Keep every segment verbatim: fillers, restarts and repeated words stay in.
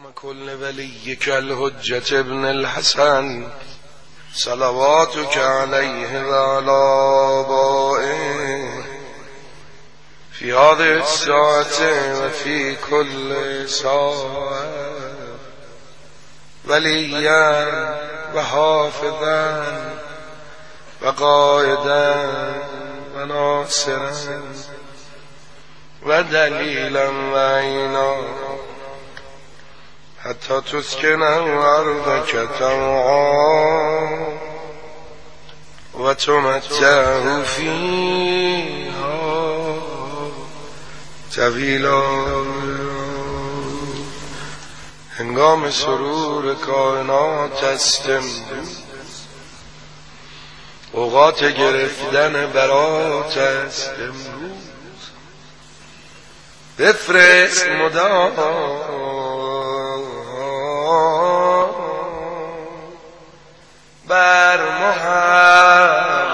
كل وليك الحجة ابن الحسن صلواتك عليه وعلى آبائه في هذه الساعة وفي كل ساعة وليا وحافظا وقائدا وناصرا ودليلا وعينا حتى تسكنه أرضك طوعا وتمتعه فيها طویلا. هنگام سرور کائنات است امروز، اوقات گرفتن برات است امروز. بفرست مدام بر محمد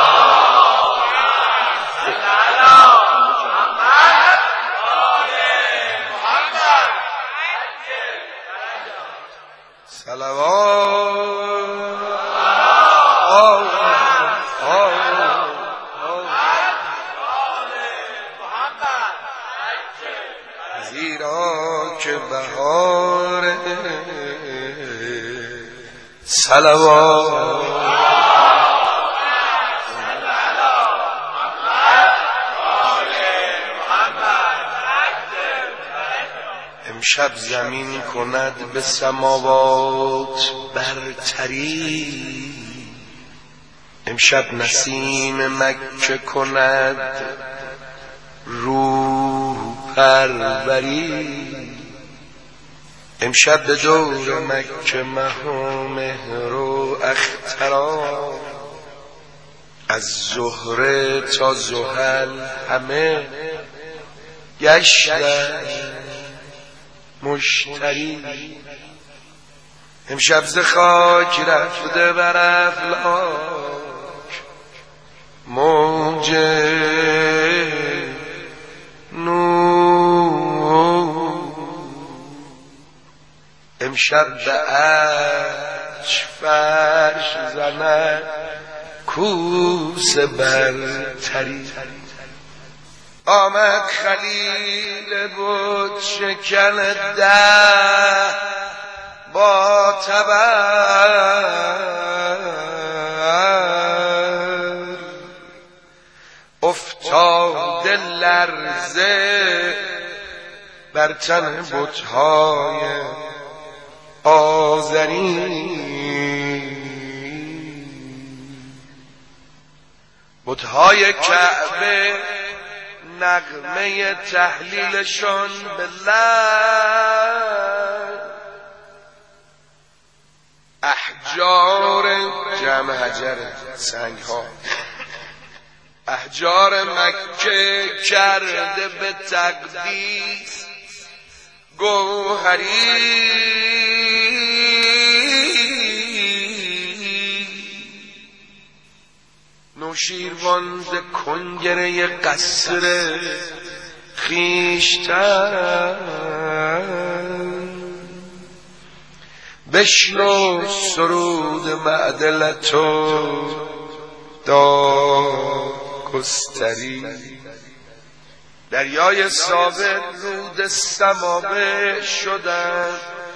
زیرا که بهار صلوات امشب زمین کند به سماوات برتری، امشب نسیم مکه کند روح پروری. امشب به دور مکه مه و مهر و اختران، از زهره تا زحل همه گشتن مشتری. امشب ز خاک رفته بر افلاک موج نور. امشب به عرش فرش زند کوس برتری. آمد خلیل بود شکن ده با تبر، افتاد لرزه بر تن بت‌های آزری. بت‌های کعبه نغمه تحلیلشون به لب، احجار جمع حجر سنگ ها، احجار مکه کرده به تقدیس گوهری. نوشیروان ز کنگره قصر خیشتن، بشنو سرود معدلت و داگستری. دریای ثابت رود سماوه شدن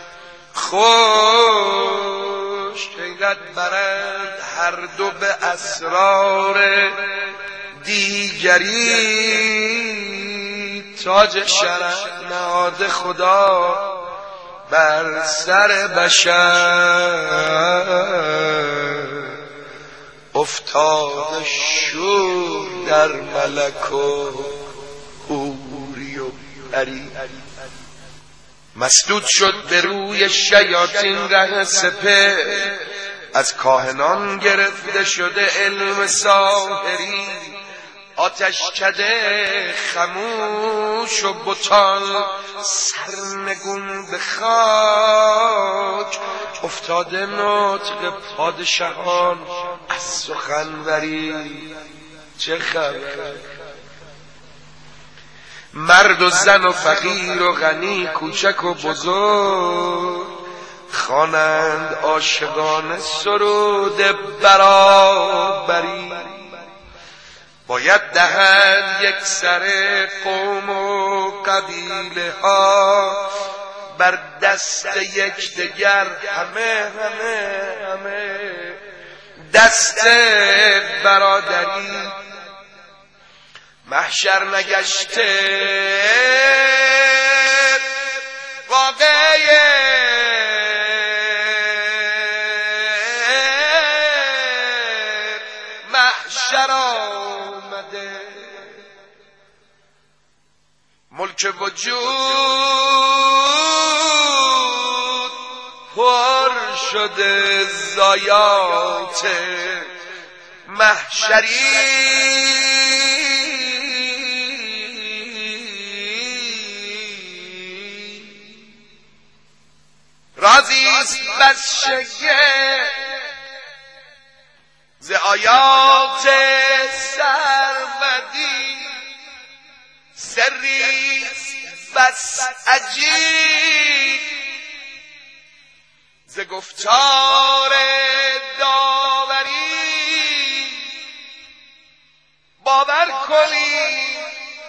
خوش، حیرت برند هر دو به اسرار دیگری. تاج شرف نهاد خدا بر سر بشر، افتاد شور در ملک و حوری و پری. مسدود شد به روی شیاطین ره سپهر، از کاهنان گرفته شده علم ساحری. آتش کده خموش و بتان سرنگون به خاک، افتاده نطق پادشاهان از سخنوری. چه خبر؟ مرد و زن و فقیر و غنی، کوچک و بزرگ، خوانند عاشقان سرود برابری. باید دهند یک سر قوم و قبیله ها بر دست یکدیگر، همه همه همه دست برادری. محشر نگشته واقعه محشر آمده، ملک وجود پر شده زایات محشری. رازیست بس شگه ز آیات سرمدی، سریست بس عجیب ز گفتار داوری. باور کنید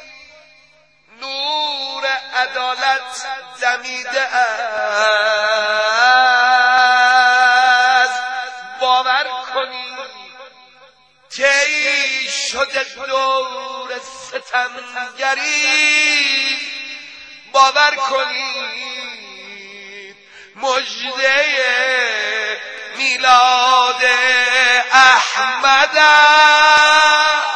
نور عدالت دمیده است، باور کنید طی شده دور ستمگری، باور کنید مژده میلاد احمد است.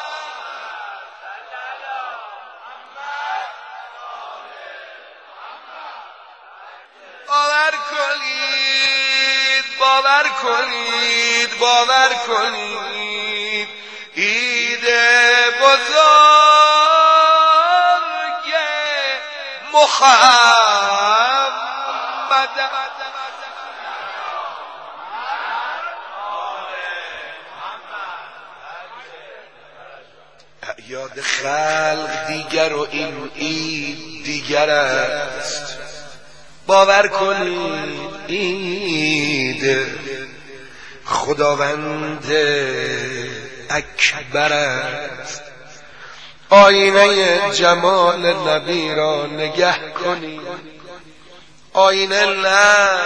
باور کنید باور کنید باور کنید عید بزرگ محمد. اعیاد خلق دیگر و این عید دیگر است، باور کنید عید خداوند اکبر است. آینه جمال نبی را نگه کنید، آینه نه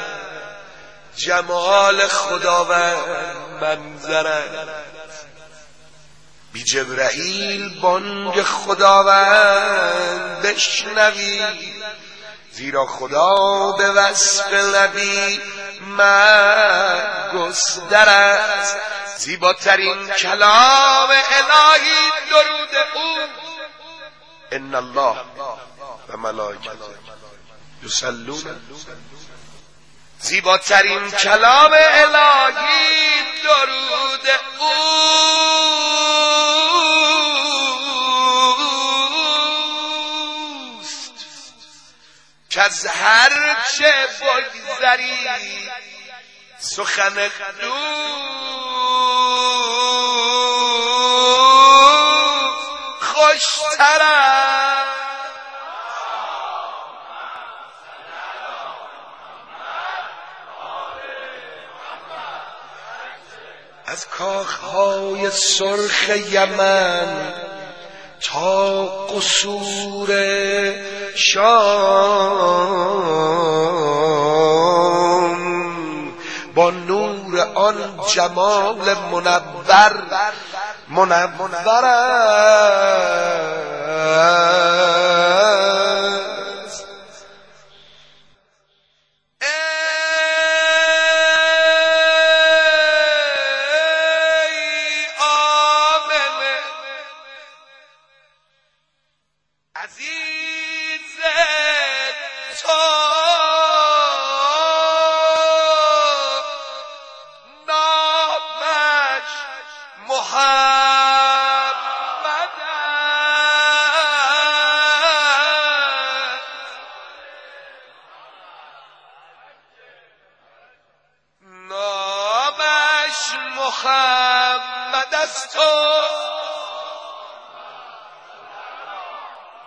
جمال خداوند منظر است. بی جبرائیل بانگ خداوند بشنوید، زیرا خدا به وصف نبی مگستر است. زیباترین کلام الهی درود او، ان الله و ملائکته یصلون. زیباترین کلام الهی درود او که از هر چه بگذری سخن دوست خوشتر است. از کاخهای سرخ یمن تا قصور شام با نور آن جمال منور منور است. ای آمنه عزیز تو نامش محمد است، نامش محمد است و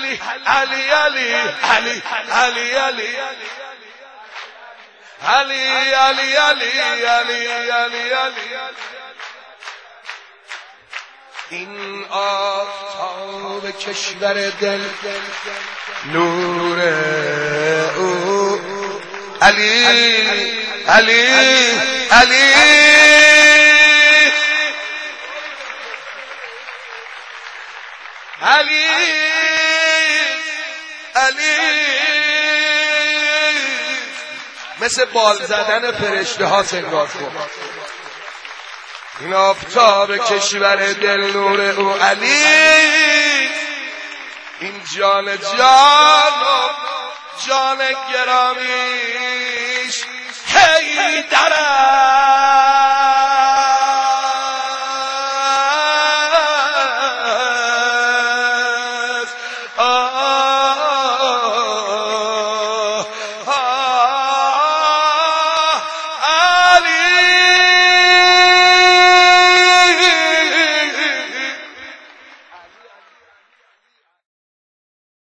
علی علی علی علی علی علی علی علی علی علی علی علی این آفتاب کشور دل نور او علی علی علی علی علی مثل بال زدن فرشته ها سنگار کن این آفتاب کشور دل نور او علی این جان جان و جان گرامیش حیدر است.